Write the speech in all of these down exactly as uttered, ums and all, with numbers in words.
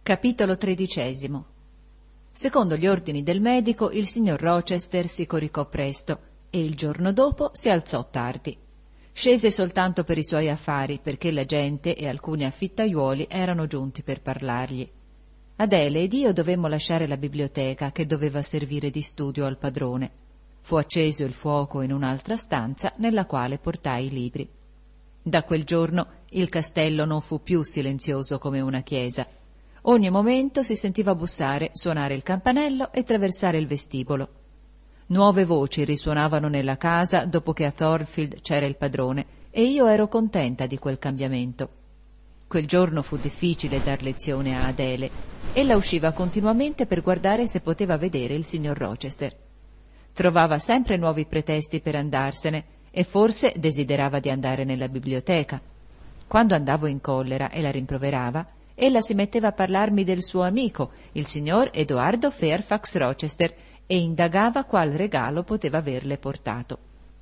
Capitolo tredicesimo. Secondo gli ordini del medico, il signor Rochester si coricò presto e il giorno dopo si alzò tardi. Scese soltanto per i suoi affari, perché la gente e alcuni affittaiuoli erano giunti per parlargli. Adele ed io dovemmo lasciare la biblioteca, che doveva servire di studio al padrone. Fu acceso il fuoco in un'altra stanza, nella quale portai i libri. Da quel giorno il castello non fu più silenzioso come una chiesa. Ogni momento si sentiva bussare, suonare il campanello e traversare il vestibolo. Nuove voci risuonavano nella casa dopo che a Thornfield c'era il padrone, e io ero contenta di quel cambiamento. Quel giorno fu difficile dar lezione a Adele. Ella usciva continuamente per guardare se poteva vedere il signor Rochester. Trovava sempre nuovi pretesti per andarsene e forse desiderava di andare nella biblioteca. Quando andavo in collera e la rimproverava, ella si metteva a parlarmi del suo amico, il signor Edoardo Fairfax Rochester, e indagava qual regalo poteva averle portato.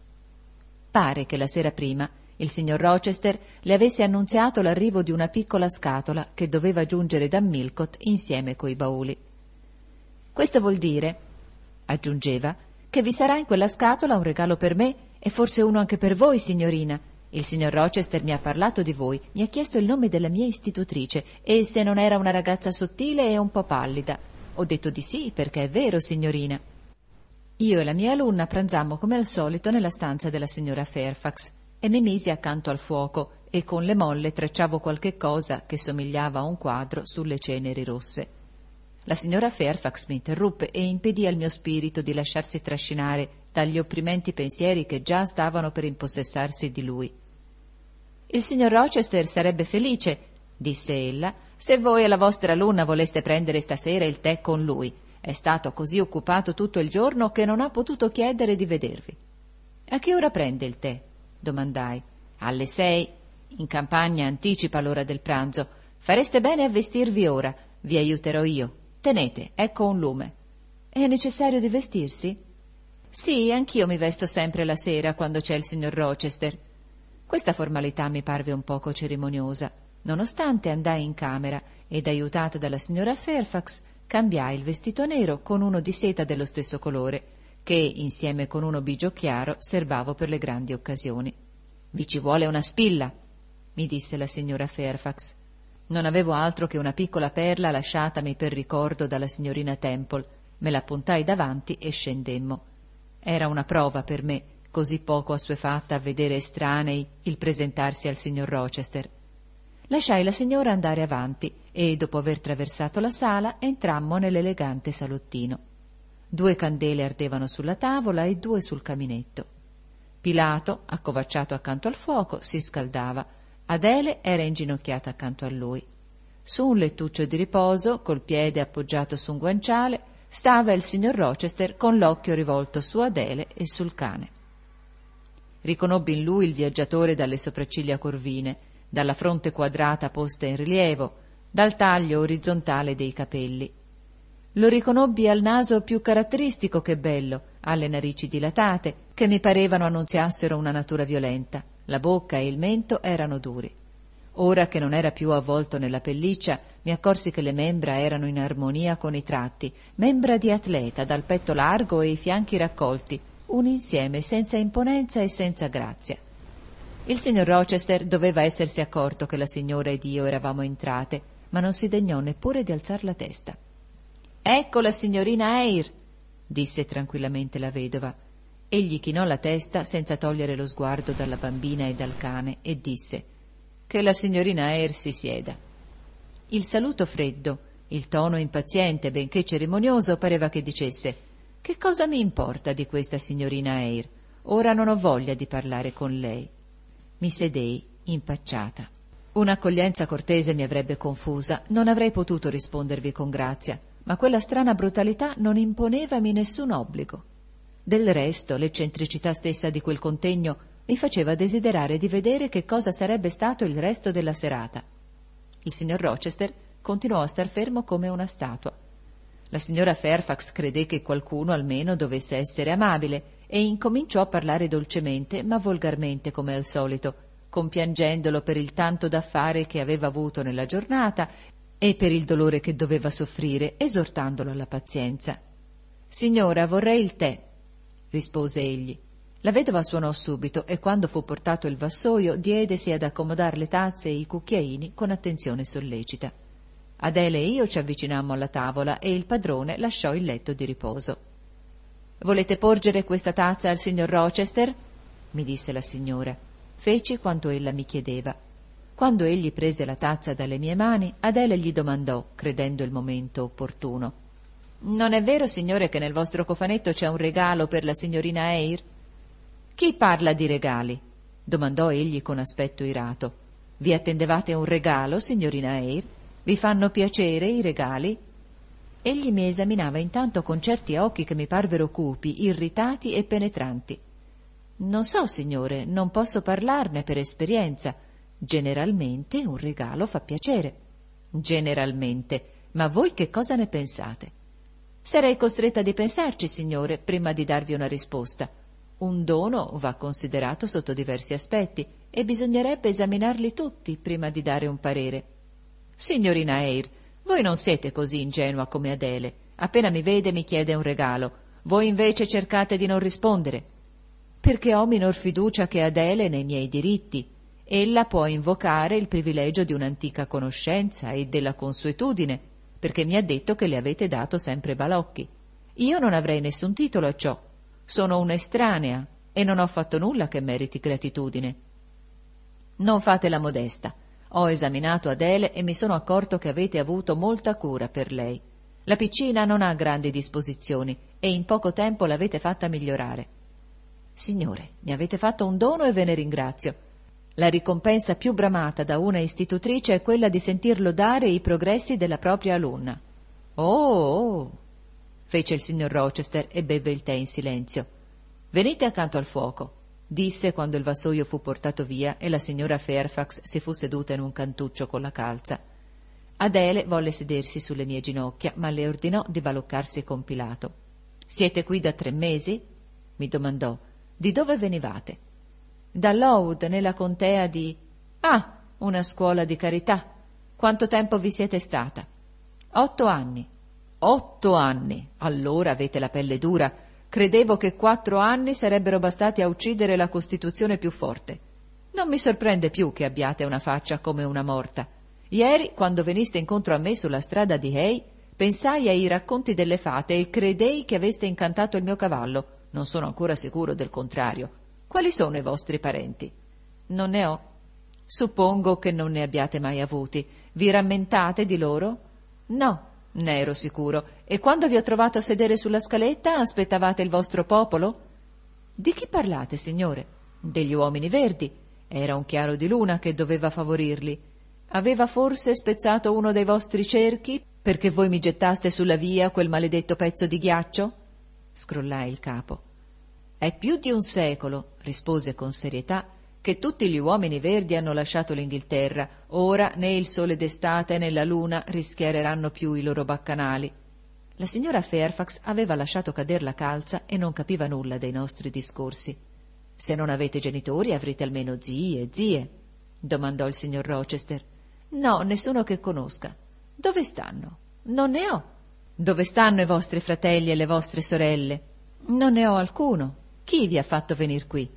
Pare che la sera prima il signor Rochester le avesse annunziato l'arrivo di una piccola scatola che doveva giungere da Millcote insieme coi bauli. Questo vuol dire, aggiungeva, che vi sarà in quella scatola un regalo per me e forse uno anche per voi, signorina. Il signor Rochester mi ha parlato di voi, mi ha chiesto il nome della mia istitutrice e se non era una ragazza sottile e un po' pallida. Ho detto di sì, perché è vero, signorina. Io e la mia alunna pranzammo come al solito nella stanza della signora Fairfax e mi misi accanto al fuoco e con le molle tracciavo qualche cosa che somigliava a un quadro sulle ceneri rosse. La signora Fairfax mi interruppe e impedì al mio spirito di lasciarsi trascinare dagli opprimenti pensieri che già stavano per impossessarsi di lui. Il signor Rochester sarebbe felice, disse ella, se voi e la vostra alunna voleste prendere stasera il tè con lui. È stato così occupato tutto il giorno che non ha potuto chiedere di vedervi. A che ora prende il tè? Domandai. Alle sei. In campagna anticipa l'ora del pranzo. Fareste bene a vestirvi ora. Vi aiuterò io. Tenete, ecco un lume. È necessario di vestirsi? Sì, anch'io mi vesto sempre la sera quando c'è il signor Rochester. Questa formalità mi parve un poco cerimoniosa. Nonostante andai in camera ed, aiutata dalla signora Fairfax, cambiai il vestito nero con uno di seta dello stesso colore, che, insieme con uno bigio chiaro, serbavo per le grandi occasioni. «Vi ci vuole una spilla», mi disse la signora Fairfax. Non avevo altro che una piccola perla lasciatami per ricordo dalla signorina Temple. Me la puntai davanti e scendemmo. Era una prova per me, così poco assuefatta a vedere estranei il presentarsi al signor Rochester. Lasciai la signora andare avanti e, dopo aver traversato la sala, entrammo nell'elegante salottino. Due candele ardevano sulla tavola e due sul caminetto. Pilato, accovacciato accanto al fuoco, si scaldava. Adele era inginocchiata accanto a lui. Su un lettuccio di riposo, col piede appoggiato su un guanciale, stava il signor Rochester con l'occhio rivolto su Adele e sul cane. Riconobbi in lui il viaggiatore dalle sopracciglia corvine, dalla fronte quadrata posta in rilievo, dal taglio orizzontale dei capelli. Lo riconobbi al naso più caratteristico che bello, alle narici dilatate, che mi parevano annunziassero una natura violenta. La bocca e il mento erano duri. Ora che non era più avvolto nella pelliccia, mi accorsi che le membra erano in armonia con i tratti, membra di atleta, dal petto largo e i fianchi raccolti, un insieme senza imponenza e senza grazia. Il signor Rochester doveva essersi accorto che la signora ed io eravamo entrate, ma non si degnò neppure di alzar la testa. «Ecco la signorina Eyre», disse tranquillamente la vedova. Egli chinò la testa senza togliere lo sguardo dalla bambina e dal cane e disse: «Che la signorina Eyre si sieda». Il saluto freddo, il tono impaziente benché cerimonioso, pareva che dicesse: «Che cosa mi importa di questa signorina Eyre? Ora non ho voglia di parlare con lei». Mi sedei, impacciata. Un'accoglienza cortese mi avrebbe confusa, non avrei potuto rispondervi con grazia, ma quella strana brutalità non imponevami nessun obbligo. Del resto, l'eccentricità stessa di quel contegno mi faceva desiderare di vedere che cosa sarebbe stato il resto della serata. Il signor Rochester continuò a star fermo come una statua. La signora Fairfax credé che qualcuno almeno dovesse essere amabile e incominciò a parlare dolcemente ma volgarmente come al solito, compiangendolo per il tanto da fare che aveva avuto nella giornata e per il dolore che doveva soffrire, esortandolo alla pazienza. «Signora, vorrei il tè», rispose egli. La vedova suonò subito e quando fu portato il vassoio diedesi ad accomodar le tazze e i cucchiaini con attenzione sollecita. Adele e io ci avvicinammo alla tavola e il padrone lasciò il letto di riposo. «Volete porgere questa tazza al signor Rochester?» mi disse la signora. Feci quanto ella mi chiedeva. Quando egli prese la tazza dalle mie mani, Adele gli domandò, credendo il momento opportuno: «Non è vero, signore, che nel vostro cofanetto c'è un regalo per la signorina Eyre?» «Chi parla di regali?» domandò egli con aspetto irato. «Vi attendevate un regalo, signorina Eyre? Vi fanno piacere i regali?» Egli mi esaminava intanto con certi occhi che mi parvero cupi, irritati e penetranti. «Non so, signore, non posso parlarne per esperienza. Generalmente un regalo fa piacere». «Generalmente? Ma voi che cosa ne pensate?» «Sarei costretta di pensarci, signore, prima di darvi una risposta. Un dono va considerato sotto diversi aspetti e bisognerebbe esaminarli tutti prima di dare un parere». «Signorina Eyre, voi non siete così ingenua come Adele. Appena mi vede mi chiede un regalo. Voi invece cercate di non rispondere». «Perché ho minor fiducia che Adele nei miei diritti. Ella può invocare il privilegio di un'antica conoscenza e della consuetudine, perché mi ha detto che le avete dato sempre balocchi. Io non avrei nessun titolo a ciò. Sono un'estranea e non ho fatto nulla che meriti gratitudine». «Non fate la modesta. Ho esaminato Adele e mi sono accorto che avete avuto molta cura per lei. La piccina non ha grandi disposizioni e in poco tempo l'avete fatta migliorare». «Signore, mi avete fatto un dono e ve ne ringrazio. La ricompensa più bramata da una istitutrice è quella di sentir lodare i progressi della propria alunna». «Oh, oh!» fece il signor Rochester e bevve il tè in silenzio. «Venite accanto al fuoco», disse quando il vassoio fu portato via e la signora Fairfax si fu seduta in un cantuccio con la calza. Adele volle sedersi sulle mie ginocchia, ma le ordinò di baloccarsi compilato. «Siete qui da tre mesi?» mi domandò. «Di dove venivate?» «Da Lowood, nella contea di...» «Ah, una scuola di carità. Quanto tempo vi siete stata?» «Otto anni». «Otto anni! Allora avete la pelle dura. Credevo che quattro anni sarebbero bastati a uccidere la costituzione più forte. Non mi sorprende più che abbiate una faccia come una morta. Ieri, quando veniste incontro a me sulla strada di Hay, pensai ai racconti delle fate e credei che aveste incantato il mio cavallo. Non sono ancora sicuro del contrario. Quali sono i vostri parenti?» «Non ne ho». «Suppongo che non ne abbiate mai avuti. Vi rammentate di loro?» «No, ne ero sicuro. E quando vi ho trovato a sedere sulla scaletta, aspettavate il vostro popolo?» «Di chi parlate, signore?» «Degli uomini verdi. Era un chiaro di luna che doveva favorirli. Aveva forse spezzato uno dei vostri cerchi perché voi mi gettaste sulla via quel maledetto pezzo di ghiaccio?» Scrollai il capo. «È più di un secolo», rispose con serietà, «che tutti gli uomini verdi hanno lasciato l'Inghilterra. Ora né il sole d'estate né la luna rischiareranno più i loro baccanali». La signora Fairfax aveva lasciato cader la calza e non capiva nulla dei nostri discorsi. «Se non avete genitori avrete almeno zii e zie?» domandò il signor Rochester. «No, nessuno che conosca». «Dove stanno?» «Non ne ho». «Dove stanno i vostri fratelli e le vostre sorelle?» «Non ne ho alcuno». «Chi vi ha fatto venir qui?»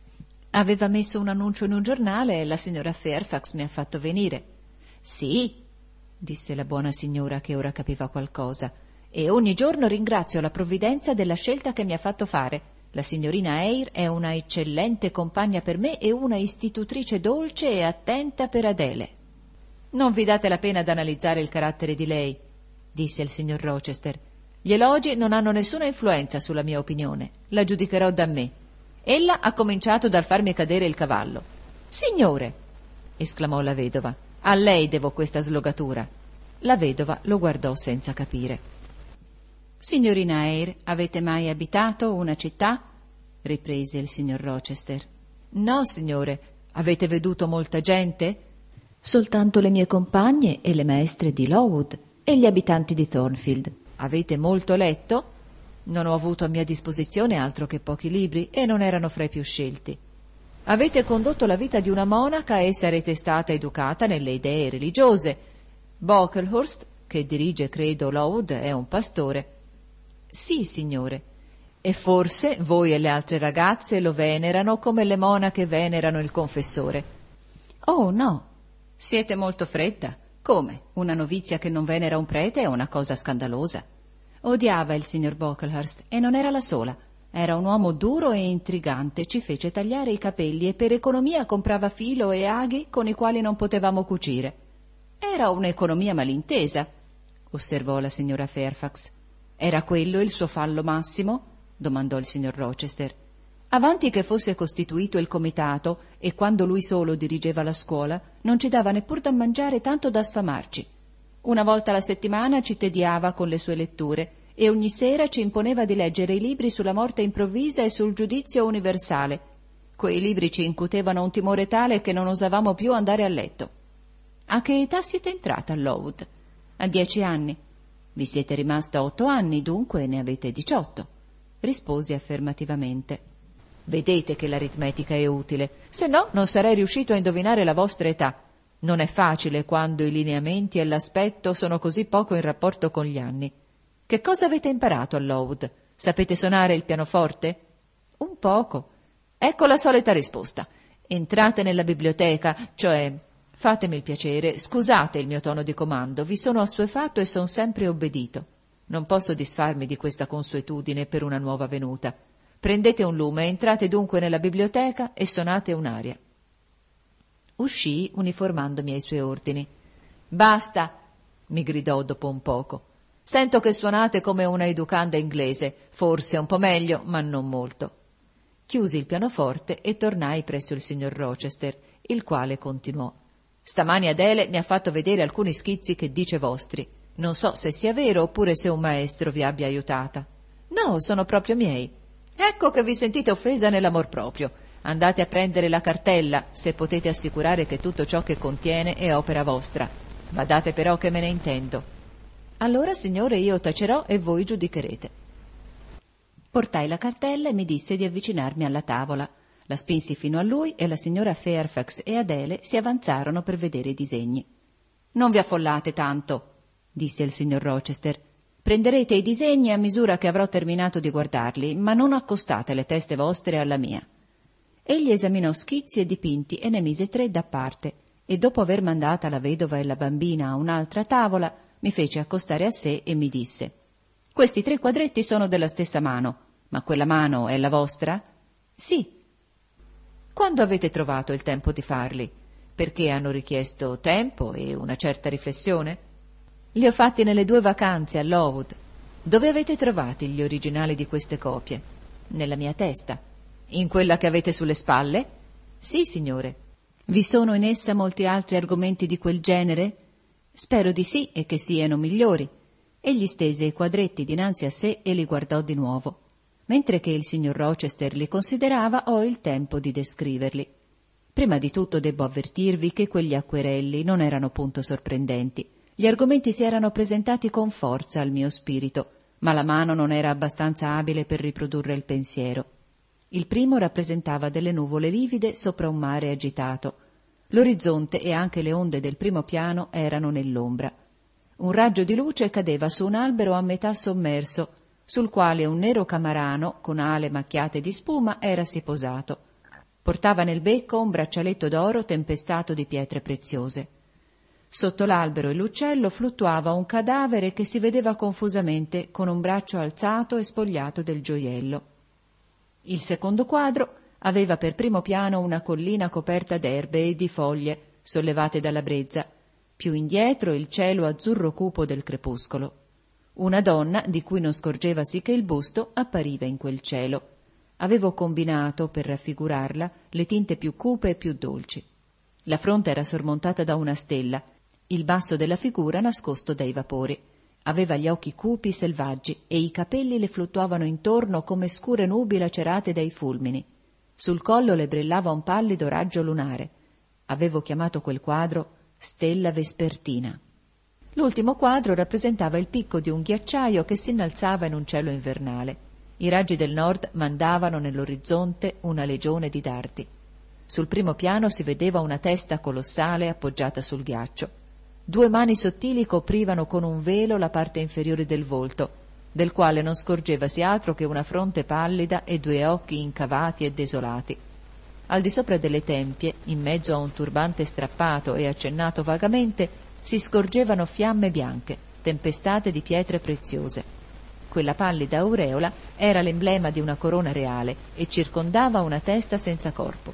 «Aveva messo un annuncio in un giornale e la signora Fairfax mi ha fatto venire». «Sì», disse la buona signora che ora capiva qualcosa, «e ogni giorno ringrazio la provvidenza della scelta che mi ha fatto fare. La signorina Eyre è una eccellente compagna per me e una istitutrice dolce e attenta per Adele». «Non vi date la pena d'analizzare il carattere di lei», disse il signor Rochester. «Gli elogi non hanno nessuna influenza sulla mia opinione. La giudicherò da me. Ella ha cominciato dal farmi cadere il cavallo». «Signore!» esclamò la vedova. «A lei devo questa slogatura». La vedova lo guardò senza capire. «Signorina Eyre, avete mai abitato una città?» riprese il signor Rochester. «No, signore. Avete veduto molta gente?» «Soltanto le mie compagne e le maestre di Lowood e gli abitanti di Thornfield». «Avete molto letto?» «Non ho avuto a mia disposizione altro che pochi libri e non erano fra i più scelti». «Avete condotto la vita di una monaca e sarete stata educata nelle idee religiose. Brocklehurst, che dirige, credo, Lowood, è un pastore. Sì, signore. E forse voi e le altre ragazze lo venerano come le monache venerano il confessore. Oh, no. Siete molto fredda. Come? Una novizia che non venera un prete è una cosa scandalosa. Odiava il signor Brocklehurst e non era la sola. Era un uomo duro e intrigante, ci fece tagliare i capelli e per economia comprava filo e aghi con i quali non potevamo cucire. Era un'economia malintesa, osservò la signora Fairfax. Era quello il suo fallo massimo? Domandò il signor Rochester. Avanti che fosse costituito il comitato e quando lui solo dirigeva la scuola, non ci dava neppur da mangiare tanto da sfamarci. Una volta alla settimana ci tediava con le sue letture e ogni sera ci imponeva di leggere i libri sulla morte improvvisa e sul giudizio universale. Quei libri ci incutevano un timore tale che non osavamo più andare a letto. A che età siete entrata a Lowood? A dieci anni. Vi siete rimasta otto anni, dunque ne avete diciotto. Risposi affermativamente. Vedete che l'aritmetica è utile, se no non sarei riuscito a indovinare la vostra età. Non è facile quando i lineamenti e l'aspetto sono così poco in rapporto con gli anni. Che cosa avete imparato a Lowood? Sapete suonare il pianoforte? Un poco. Ecco la solita risposta. Entrate nella biblioteca, cioè, fatemi il piacere, scusate il mio tono di comando, vi sono assuefatto e son sempre obbedito. Non posso disfarmi di questa consuetudine per una nuova venuta. Prendete un lume, entrate dunque nella biblioteca e suonate un'aria. Uscii uniformandomi ai suoi ordini. Basta, mi gridò dopo un poco. Sento che suonate come una educanda inglese, forse un po' meglio, ma non molto. Chiusi il pianoforte e tornai presso il signor Rochester, il quale continuò. Stamani Adele mi ha fatto vedere alcuni schizzi che dice vostri. Non so se sia vero oppure se un maestro vi abbia aiutata. No, sono proprio miei. Ecco che vi sentite offesa nell'amor proprio. Andate a prendere la cartella, se potete assicurare che tutto ciò che contiene è opera vostra. Badate però che me ne intendo. Allora, signore, io tacerò e voi giudicherete. Portai la cartella e mi disse di avvicinarmi alla tavola. La spinsi fino a lui e la signora Fairfax e Adele si avanzarono per vedere i disegni. Non vi affollate tanto, disse il signor Rochester. Prenderete i disegni a misura che avrò terminato di guardarli, ma non accostate le teste vostre alla mia. Egli esaminò schizzi e dipinti e ne mise tre da parte, e dopo aver mandata la vedova e la bambina a un'altra tavola, mi fece accostare a sé e mi disse: «Questi tre quadretti sono della stessa mano, ma quella mano è la vostra?» «Sì». «Quando avete trovato il tempo di farli? Perché hanno richiesto tempo e una certa riflessione?» «Li ho fatti nelle due vacanze a Lowood». «Dove avete trovati gli originali di queste copie?» «Nella mia testa». «In quella che avete sulle spalle?» «Sì, signore». «Vi sono in essa molti altri argomenti di quel genere?» «Spero di sì e che siano migliori». Egli stese i quadretti dinanzi a sé e li guardò di nuovo. Mentre che il signor Rochester li considerava, ho il tempo di descriverli. Prima di tutto debbo avvertirvi che quegli acquerelli non erano punto sorprendenti. Gli argomenti si erano presentati con forza al mio spirito, ma la mano non era abbastanza abile per riprodurre il pensiero. Il primo rappresentava delle nuvole livide sopra un mare agitato. L'orizzonte e anche le onde del primo piano erano nell'ombra. Un raggio di luce cadeva su un albero a metà sommerso, sul quale un nero camarano, con ale macchiate di spuma, erasi posato. Portava nel becco un braccialetto d'oro tempestato di pietre preziose. Sotto l'albero e l'uccello fluttuava un cadavere che si vedeva confusamente con un braccio alzato e spogliato del gioiello. Il secondo quadro aveva per primo piano una collina coperta d'erbe e di foglie sollevate dalla brezza, più indietro il cielo azzurro cupo del crepuscolo. Una donna, di cui non scorgevasi che il busto, appariva in quel cielo. Avevo combinato, per raffigurarla, le tinte più cupe e più dolci. La fronte era sormontata da una stella, il basso della figura nascosto dai vapori. Aveva gli occhi cupi, selvaggi, e i capelli le fluttuavano intorno come scure nubi lacerate dai fulmini. Sul collo le brillava un pallido raggio lunare. Avevo chiamato quel quadro Stella Vespertina. L'ultimo quadro rappresentava il picco di un ghiacciaio che si innalzava in un cielo invernale. I raggi del nord mandavano nell'orizzonte una legione di dardi. Sul primo piano si vedeva una testa colossale appoggiata sul ghiaccio. Due mani sottili coprivano con un velo la parte inferiore del volto, del quale non scorgevasi altro che una fronte pallida e due occhi incavati e desolati. Al di sopra delle tempie, in mezzo a un turbante strappato e accennato vagamente, si scorgevano fiamme bianche, tempestate di pietre preziose. Quella pallida aureola era l'emblema di una corona reale e circondava una testa senza corpo.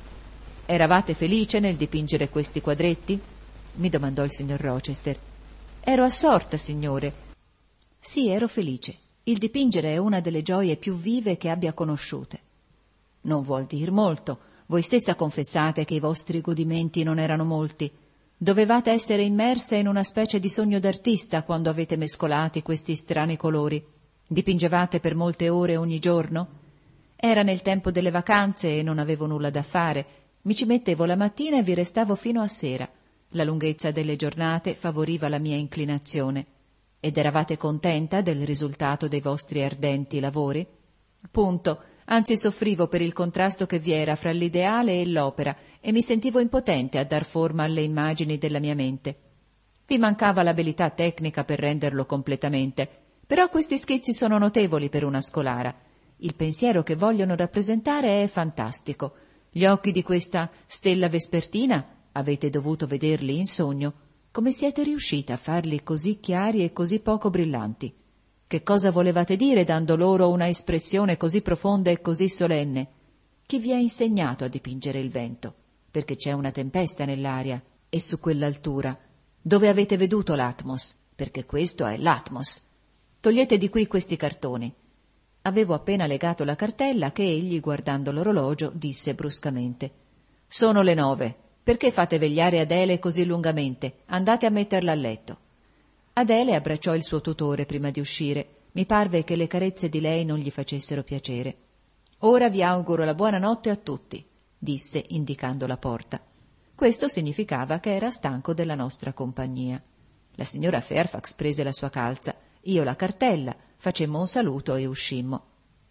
«Eravate felice nel dipingere questi quadretti?» mi domandò il signor Rochester. «Ero assorta, signore». «Sì, ero felice. Il dipingere è una delle gioie più vive che abbia conosciute». «Non vuol dir molto. Voi stessa confessate che i vostri godimenti non erano molti. Dovevate essere immersa in una specie di sogno d'artista quando avete mescolati questi strani colori. Dipingevate per molte ore ogni giorno?» «Era nel tempo delle vacanze e non avevo nulla da fare. Mi ci mettevo la mattina e vi restavo fino a sera. La lunghezza delle giornate favoriva la mia inclinazione». «Ed eravate contenta del risultato dei vostri ardenti lavori?» «Punto. Anzi soffrivo per il contrasto che vi era fra l'ideale e l'opera e mi sentivo impotente a dar forma alle immagini della mia mente. Vi mancava l'abilità tecnica per renderlo completamente, però questi schizzi sono notevoli per una scolara. Il pensiero che vogliono rappresentare è fantastico. Gli occhi di questa stella vespertina avete dovuto vederli in sogno. Come siete riuscita a farli così chiari e così poco brillanti? Che cosa volevate dire dando loro una espressione così profonda e così solenne? Chi vi ha insegnato a dipingere il vento? Perché c'è una tempesta nell'aria. E su quell'altura? Dove avete veduto l'Atmos? Perché questo è l'Atmos. Togliete di qui questi cartoni». Avevo appena legato la cartella che egli, guardando l'orologio, disse bruscamente: «Sono le nove. Perché fate vegliare Adele così lungamente? Andate a metterla a letto». Adele abbracciò il suo tutore prima di uscire. Mi parve che le carezze di lei non gli facessero piacere. «Ora vi auguro la buonanotte a tutti», disse indicando la porta. Questo significava che era stanco della nostra compagnia. La signora Fairfax prese la sua calza, io la cartella, facemmo un saluto e uscimmo.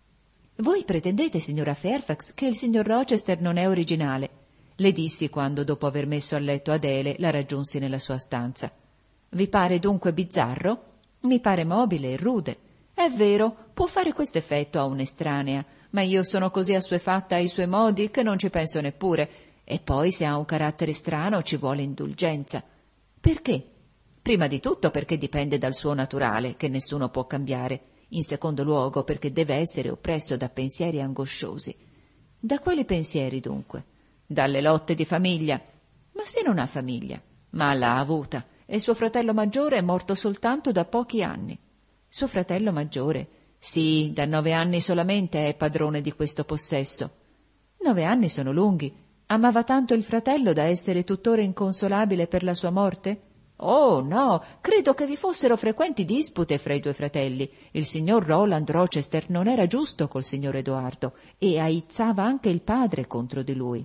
«Voi pretendete, signora Fairfax, che il signor Rochester non è originale», le dissi quando, dopo aver messo a letto Adele, la raggiunsi nella sua stanza. «Vi pare dunque bizzarro? Mi pare mobile e rude. È vero, può fare questo effetto a un'estranea, ma io sono così assuefatta ai suoi modi che non ci penso neppure. E poi, se ha un carattere strano, ci vuole indulgenza. Perché? Prima di tutto perché dipende dal suo naturale, che nessuno può cambiare. In secondo luogo perché deve essere oppresso da pensieri angosciosi». «Da quali pensieri, dunque?» «Dalle lotte di famiglia». «Ma se non ha famiglia?» «Ma l'ha avuta. E suo fratello maggiore è morto soltanto da pochi anni». «Suo fratello maggiore?» «Sì, da nove anni solamente è padrone di questo possesso». «Nove anni sono lunghi. Amava tanto il fratello da essere tuttora inconsolabile per la sua morte?» «Oh, no, credo che vi fossero frequenti dispute fra i due fratelli. Il signor Roland Rochester non era giusto col signor Edoardo e aizzava anche il padre contro di lui.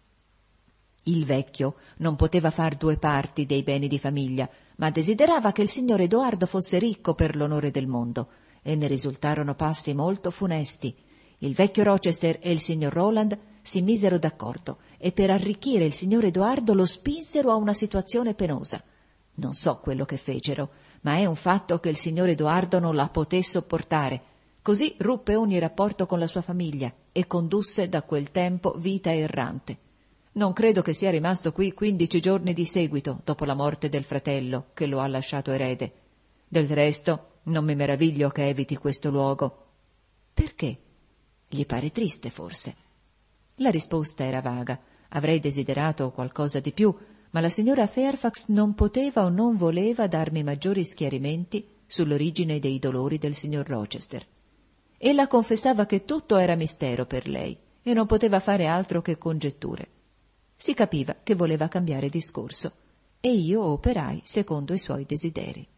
Il vecchio non poteva far due parti dei beni di famiglia, ma desiderava che il signor Edoardo fosse ricco per l'onore del mondo, e ne risultarono passi molto funesti. Il vecchio Rochester e il signor Roland si misero d'accordo e per arricchire il signor Edoardo lo spinsero a una situazione penosa. Non so quello che fecero, ma è un fatto che il signor Edoardo non la poté sopportare. Così ruppe ogni rapporto con la sua famiglia e condusse da quel tempo vita errante. Non credo che sia rimasto qui quindici giorni di seguito dopo la morte del fratello che lo ha lasciato erede. Del resto non mi meraviglio che eviti questo luogo». «Perché? Gli pare triste, forse?» La risposta era vaga. Avrei desiderato qualcosa di più, ma la signora Fairfax non poteva o non voleva darmi maggiori schiarimenti sull'origine dei dolori del signor Rochester. Ella confessava che tutto era mistero per lei e non poteva fare altro che congetture. Si capiva che voleva cambiare discorso e io operai secondo i suoi desideri.